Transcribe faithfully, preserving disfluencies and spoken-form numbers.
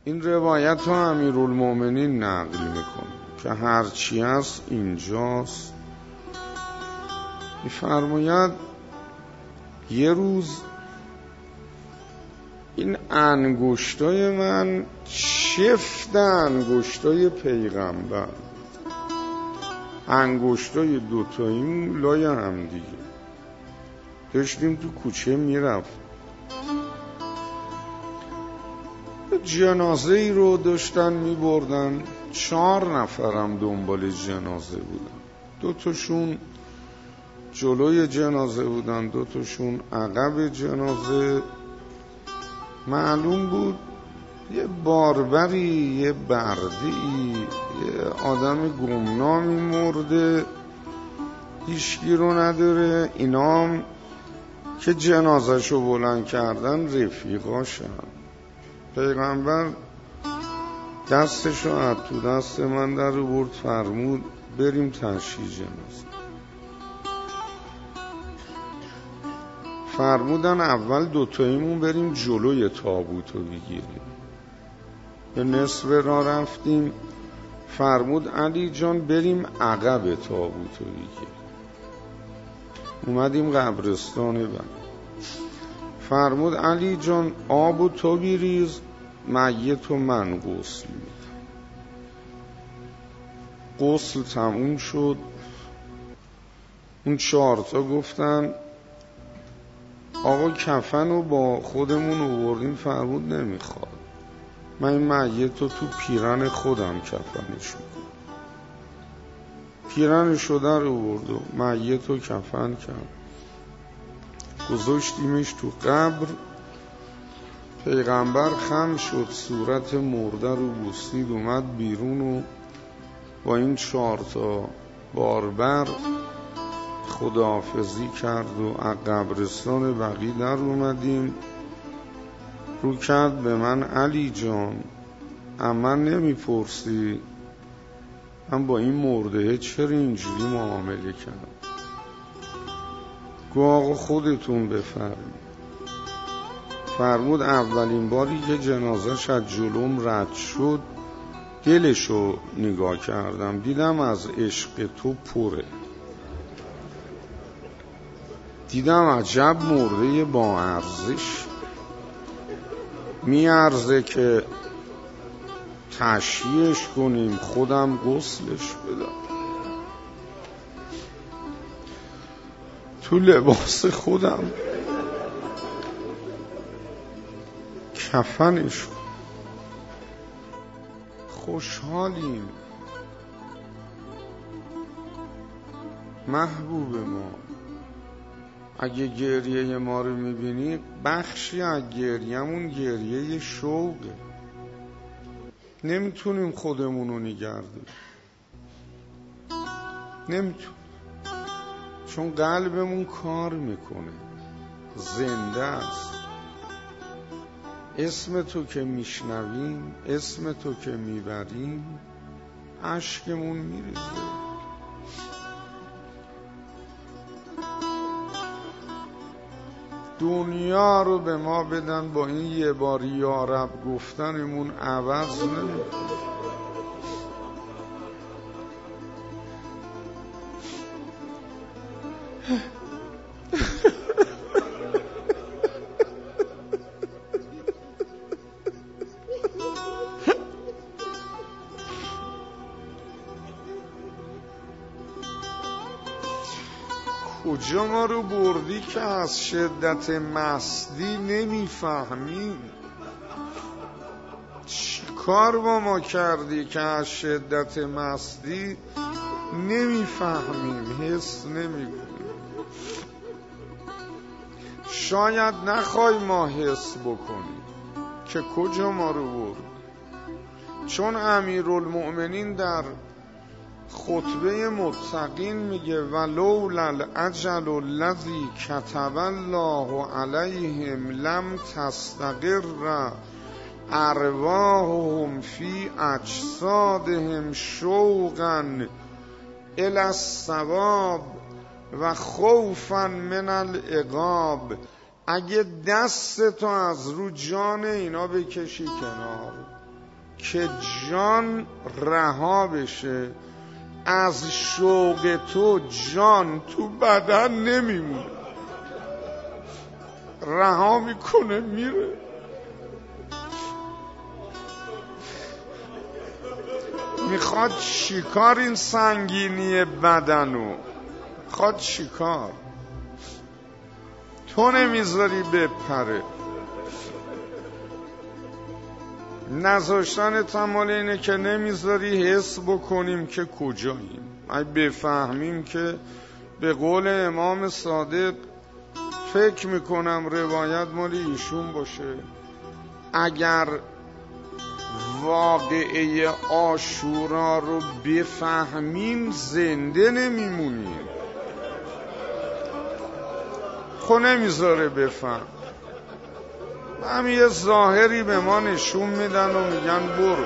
این روایت رو امیرالمومنین نقل میکنه که هرچی هست اینجاست. میفرماید یه روز این انگشتای من شفت انگشتای پیغمبر، انگشتای دوتاییم لای هم دیگه، داشتیم تو کوچه میرفت، جنازه ای رو داشتن میبردن، چهار نفرم دنبال جنازه بودن، دوتاشون جلوی جنازه بودن، دوتاشون عقب جنازه. معلوم بود یه باربری، یه بردی، یه آدم گمنامی مرده، هیچکی رو نداره. اینام که جنازهشو بلند کردن رفیقاشن. پیغمبر دستشو از تو دست من در آورد، فرمود بریم تشییع جنازه. فرمودن اول دوتاییمون بریم جلوی تابوتو بگیریم. به نصف راه رفتیم، فرمود علی جان بریم عقب تابوتو بگیریم. اومدیم قبرستان بعد، فرمود علی جان آب و تو بیریز، میت و من غسل میدم. غسل تموم شد. اون چهارتا گفتن آقا کفن رو با خودمون آوردیم. فرمود نمیخواد، من این میت رو تو پیرن خودم کفنش کنم. پیرنش رو در آورد و میت رو کفن کرد، گذاشتیمش تو قبر. پیغمبر خم شد، صورت مرده رو بوسید، اومد بیرون و با این چهار تا باربر خداحافظی کرد و از قبرستان بقیع در اومدیم. رو کرد به من علی جان اما نمیپرسی من با این مرده چرا اینجوری معامله کردم؟ گو آقا خودتون بفرمایید. فرمود اولین باری که جنازش از جلوم رد شد دلشو نگاه کردم، دیدم از عشق تو پره، دیدم عجب مرده با ارزش، میارزه که تشییعش کنیم، خودم غسلش بدم، تو لباس خودم کفنش. خوشحالیم محبوب ما. اگه گریه ما رو میبینی بخشی از گریه‌مون گریه شوقه، نمیتونیم خودمونو نگه داریم، نمیتونیم، چون قلبمون کار میکنه، زنده است. اسم تو که میشنویم، اسم تو که میبریم، اشکمون میریزه. دنیا رو به ما بدن، با این یه بار یا رب گفتنمون عوض نمیکنه. کجا ما رو بردی که از شدت مستی نمیفهمیم؟ چی کار با ما کردی که از شدت مستی نمیفهمیم، حس نمیکنیم؟ شاید نخوای ما حس بکنیم که کجا ما رو برد، چون امیرالمؤمنین در خطبه متقین میگه ولولا الاجل الذی کتب الله علیهم لم تستقر ارواحهم فی اجسادهم شوقا الی الثواب و خوفا من العقاب. اگه دستتو از رو جان اینا بکشی کنار، که جان رها بشه از شوق تو، جان تو بدن نمیمونه، رها میکنه میره. میخواد چیکار این سنگینی بدنو؟ میخواد چیکار؟ تو نمیذاری بپره. نذاشتن تمال اینه که نمیذاری حس بکنیم که کجاییم. اگه بفهمیم که به قول امام صادق، فکر میکنم روایت مال ایشون باشه، اگر واقعه عاشورا رو بفهمیم زنده نمیمونیم. خب نمیذاره بفهم، هم یه ظاهری به ما نشون میدن و میگن برو.